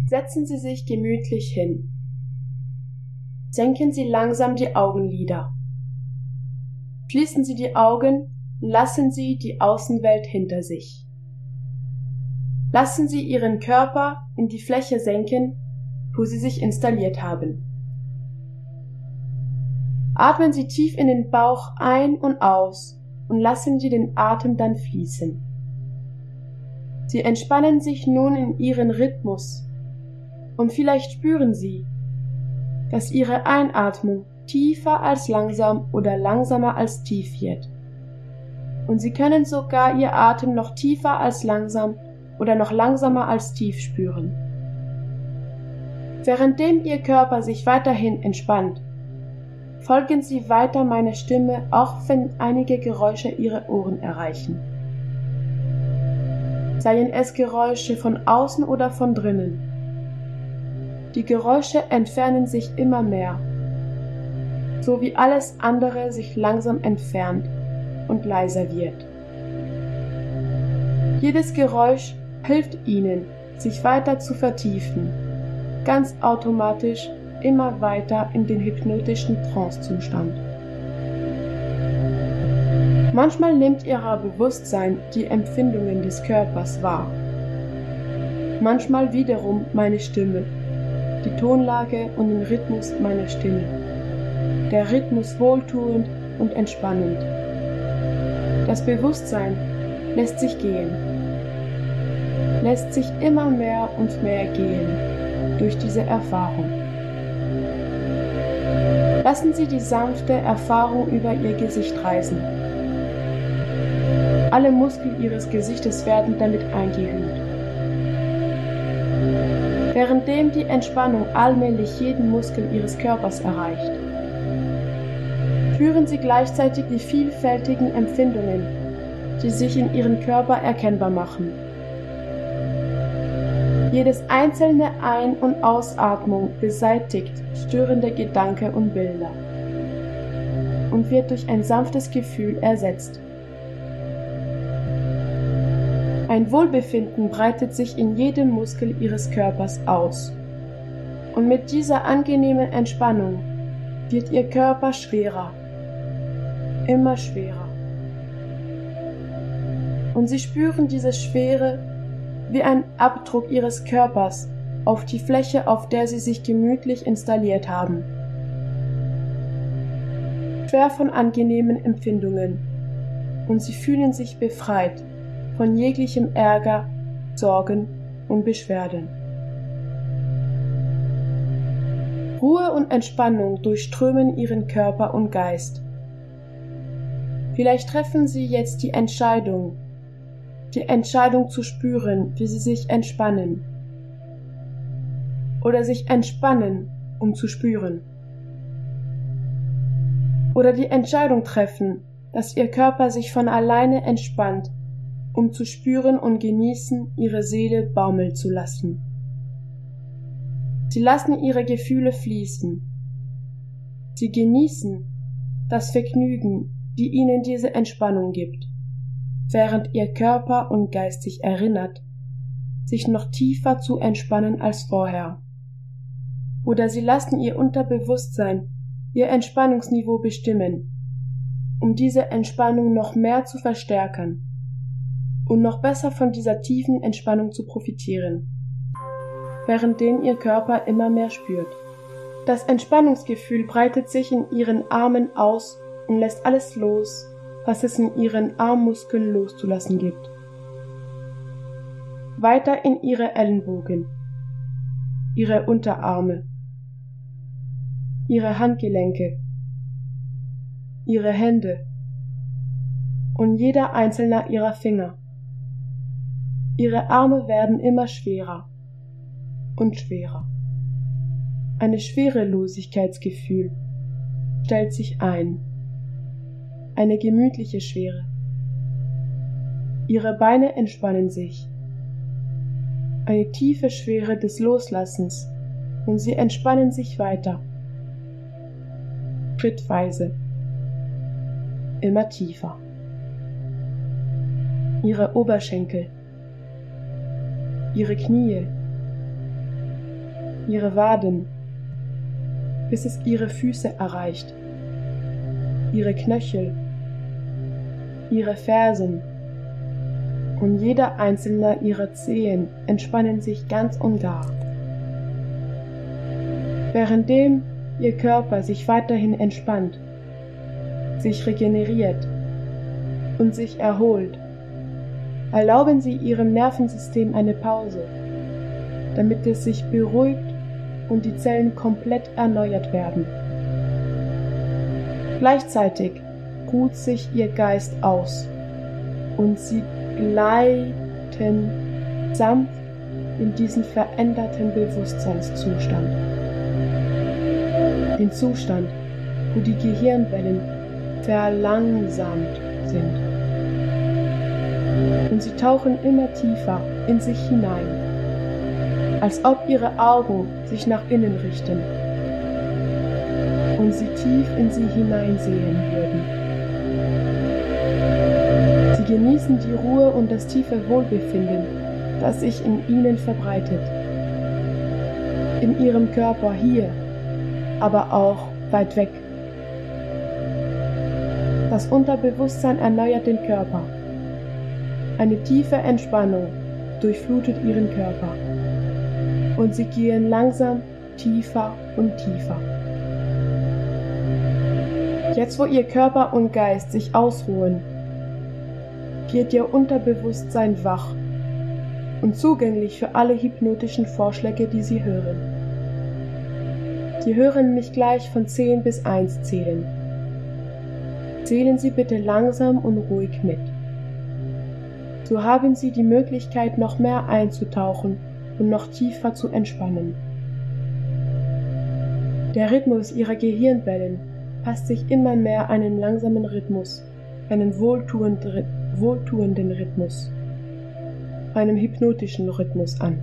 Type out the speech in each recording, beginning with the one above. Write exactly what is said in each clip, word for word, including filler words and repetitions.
Setzen Sie sich gemütlich hin. Senken Sie langsam die Augenlider. Schließen Sie die Augen und lassen Sie die Außenwelt hinter sich. Lassen Sie Ihren Körper in die Fläche senken, wo Sie sich installiert haben. Atmen Sie tief in den Bauch ein und aus und lassen Sie den Atem dann fließen. Sie entspannen sich nun in Ihren Rhythmus und vielleicht spüren Sie, dass Ihre Einatmung tiefer als langsam oder langsamer als tief wird. Und Sie können sogar Ihr Atem noch tiefer als langsam oder noch langsamer als tief spüren. Währenddem Ihr Körper sich weiterhin entspannt, folgen Sie weiter meiner Stimme, auch wenn einige Geräusche Ihre Ohren erreichen. Seien es Geräusche von außen oder von drinnen. Die Geräusche entfernen sich immer mehr, so wie alles andere sich langsam entfernt und leiser wird. Jedes Geräusch hilft Ihnen, sich weiter zu vertiefen, ganz automatisch immer weiter in den hypnotischen Trancezustand. Manchmal nimmt Ihr Bewusstsein die Empfindungen des Körpers wahr. Manchmal wiederum meine Stimme, die Tonlage und den Rhythmus meiner Stimme. Der Rhythmus wohltuend und entspannend. Das Bewusstsein lässt sich gehen, lässt sich immer mehr und mehr gehen durch diese Erfahrung. Lassen Sie die sanfte Erfahrung über Ihr Gesicht reisen. Alle Muskeln Ihres Gesichtes werden damit eingehüllt. Währenddem die Entspannung allmählich jeden Muskel Ihres Körpers erreicht, spüren Sie gleichzeitig die vielfältigen Empfindungen, die sich in Ihrem Körper erkennbar machen. Jedes einzelne Ein- und Ausatmung beseitigt störende Gedanken und Bilder und wird durch ein sanftes Gefühl ersetzt. Ein Wohlbefinden breitet sich in jedem Muskel Ihres Körpers aus. Und mit dieser angenehmen Entspannung wird Ihr Körper schwerer, immer schwerer. Und Sie spüren diese Schwere wie ein Abdruck Ihres Körpers auf die Fläche, auf der Sie sich gemütlich installiert haben. Schwer von angenehmen Empfindungen. Und Sie fühlen sich befreit von jeglichem Ärger, Sorgen und Beschwerden. Ruhe und Entspannung durchströmen Ihren Körper und Geist. Vielleicht treffen Sie jetzt die Entscheidung, die Entscheidung zu spüren, wie Sie sich entspannen. Oder sich entspannen, um zu spüren. Oder die Entscheidung treffen, dass Ihr Körper sich von alleine entspannt, um zu spüren und genießen, Ihre Seele baumeln zu lassen. Sie lassen Ihre Gefühle fließen. Sie genießen das Vergnügen, die Ihnen diese Entspannung gibt, während Ihr Körper und Geist sich erinnert, sich noch tiefer zu entspannen als vorher. Oder Sie lassen Ihr Unterbewusstsein Ihr Entspannungsniveau bestimmen, um diese Entspannung noch mehr zu verstärken und noch besser von dieser tiefen Entspannung zu profitieren, währenddem Ihr Körper immer mehr spürt. Das Entspannungsgefühl breitet sich in Ihren Armen aus und lässt alles los, was es in Ihren Armmuskeln loszulassen gibt. Weiter in Ihre Ellenbogen, Ihre Unterarme, Ihre Handgelenke, Ihre Hände und jeder einzelne Ihrer Finger. Ihre Arme werden immer schwerer und schwerer. Ein Schwerelosigkeitsgefühl stellt sich ein. Eine gemütliche Schwere. Ihre Beine entspannen sich. Eine tiefe Schwere des Loslassens und sie entspannen sich weiter. Schrittweise. Immer tiefer. Ihre Oberschenkel. Ihre Knie, ihre Waden, bis es ihre Füße erreicht, ihre Knöchel, ihre Fersen, und jeder einzelne ihrer Zehen entspannen sich ganz und gar. Währenddem ihr Körper sich weiterhin entspannt, sich regeneriert und sich erholt, erlauben Sie Ihrem Nervensystem eine Pause, damit es sich beruhigt und die Zellen komplett erneuert werden. Gleichzeitig ruht sich Ihr Geist aus und Sie gleiten sanft in diesen veränderten Bewusstseinszustand. Den Zustand, wo die Gehirnwellen verlangsamt sind. Und sie tauchen immer tiefer in sich hinein, als ob ihre Augen sich nach innen richten und sie tief in sie hineinsehen würden. Sie genießen die Ruhe und das tiefe Wohlbefinden, das sich in ihnen verbreitet. In ihrem Körper hier, aber auch weit weg. Das Unterbewusstsein erneuert den Körper. Eine tiefe Entspannung durchflutet ihren Körper. Und sie gehen langsam tiefer und tiefer. Jetzt, wo ihr Körper und Geist sich ausruhen, wird ihr Unterbewusstsein wach und zugänglich für alle hypnotischen Vorschläge, die Sie hören. Sie hören mich gleich von zehn bis eins zählen. Zählen Sie bitte langsam und ruhig mit. So haben Sie die Möglichkeit, noch mehr einzutauchen und noch tiefer zu entspannen. Der Rhythmus Ihrer Gehirnwellen passt sich immer mehr einen langsamen Rhythmus, einen wohltuenden, wohltuenden Rhythmus, einem hypnotischen Rhythmus an.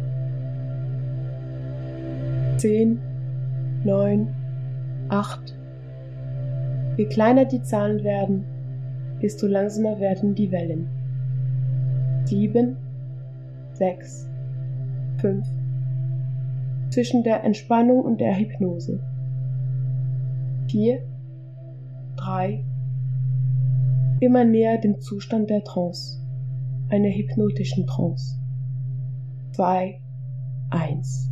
Zehn, neun, acht. Je kleiner die Zahlen werden, desto langsamer werden die Wellen. Sieben, sechs, fünf. Zwischen der Entspannung und der Hypnose. Vier, drei. Immer näher dem Zustand der Trance, einer hypnotischen Trance. Zwei, eins.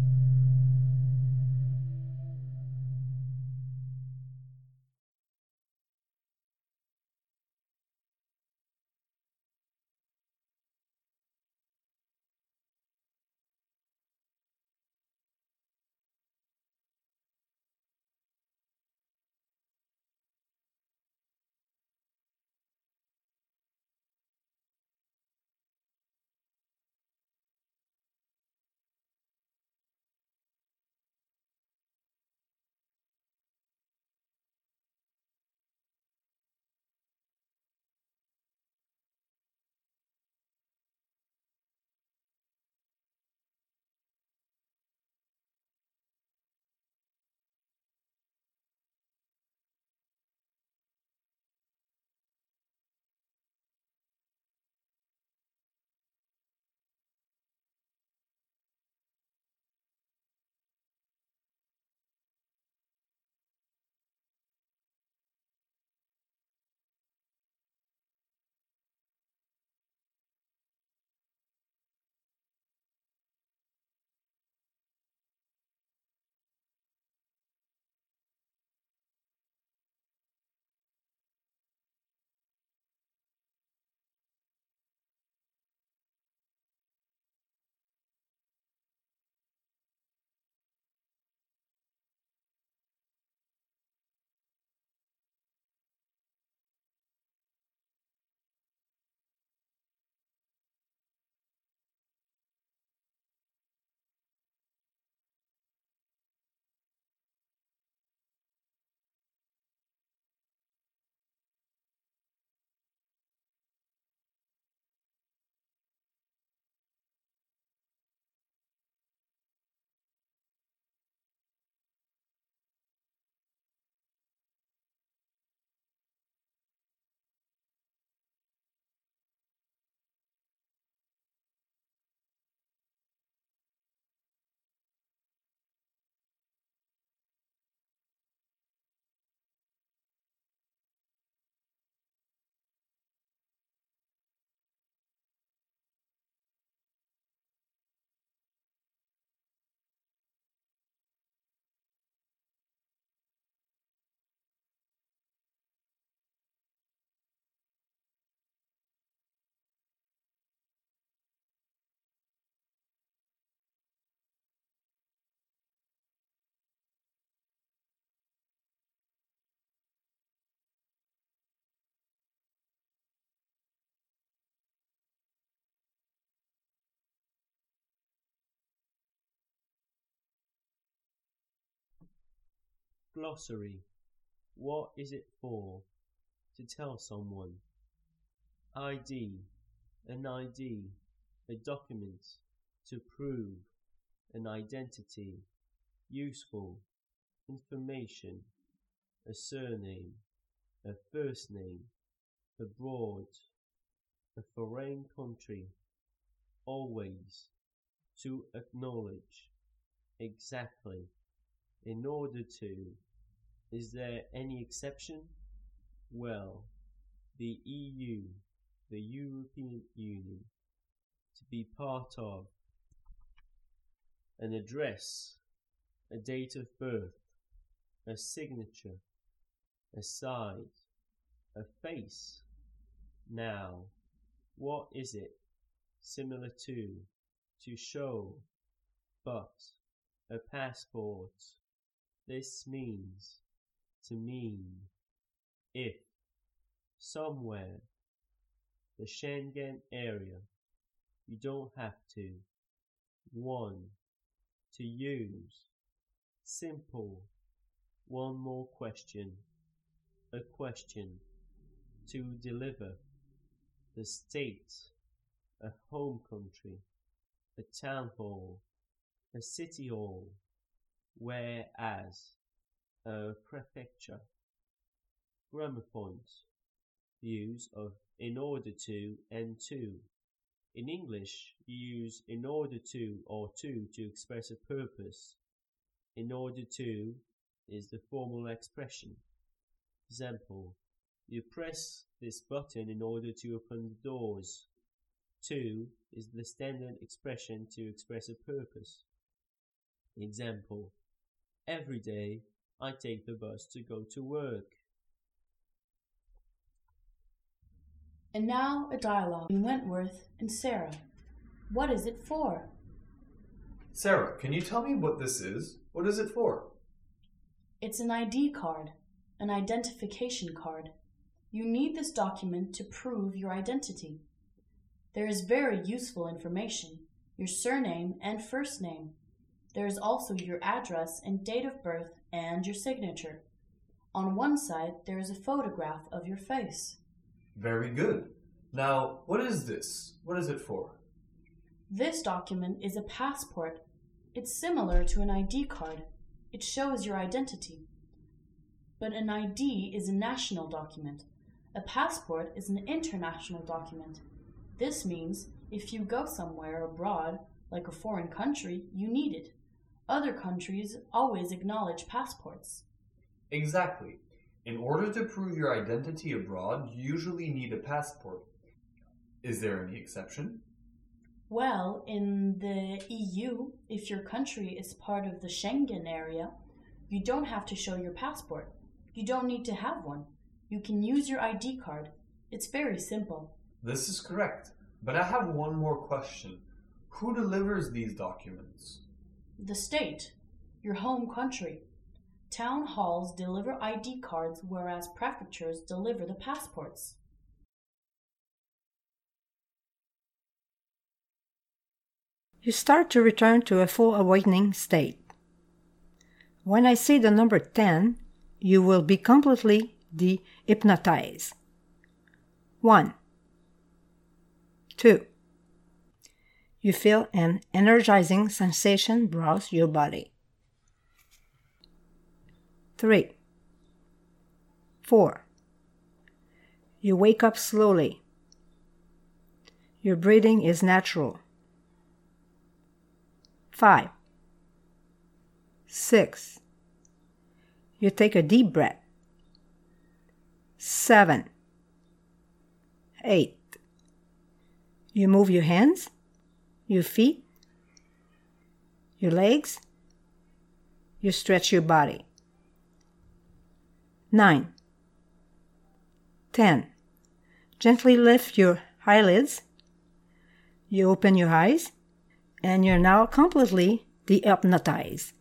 Glossary. What is it for? To tell someone. I D. An I D. A document. To prove. An identity. Useful. Information. A surname. A first name. Abroad. A foreign country. Always. To acknowledge. Exactly. In order to. Is there any exception? Well, the E U, the European Union. To be part of. An address. A date of birth. A signature. A side. A face. Now, what is it? Similar to. To show. But. A passport. This means. To mean. If. Somewhere. The Schengen area. You don't have to. One. To use. Simple. One more question. A question. To deliver. The state. A home country. A town hall. A city hall. Whereas. A prefecture. Grammar points. Use of in order to and to. In English, you use in order to or to to express a purpose. In order to is the formal expression. Example, you press this button in order to open the doors. To is the standard expression to express a purpose. Example, every day I take the bus to go to work. And now a dialogue between Wentworth and Sarah. What is it for? Sarah, can you tell me what this is? What is it for? It's an I D card, an identification card. You need this document to prove your identity. There is very useful information, your surname and first name. There is also your address and date of birth and your signature. On one side, there is a photograph of your face. Very good. Now, what is this? What is it for? This document is a passport. It's similar to an I D card. It shows your identity. But an I D is a national document. A passport is an international document. This means if you go somewhere abroad, like a foreign country, you need it. Other countries always acknowledge passports. Exactly. In order to prove your identity abroad, you usually need a passport. Is there any exception? Well, in the E U, if your country is part of the Schengen area, you don't have to show your passport. You don't need to have one. You can use your I D card. It's very simple. This is correct. But I have one more question. Who delivers these documents? The state, your home country. Town halls deliver I D cards, whereas prefectures deliver the passports. You start to return to a full awakening state. When I say the number ten, you will be completely de-hypnotized. One. Two. You feel an energizing sensation browse your body. Three. Four. You wake up slowly. Your breathing is natural. Five. Six. You take a deep breath. Seven. Eight. You move your hands, your feet, your legs. You stretch your body. Nine. Ten. Gently lift your eyelids. You open your eyes, and you're now completely de-hypnotized.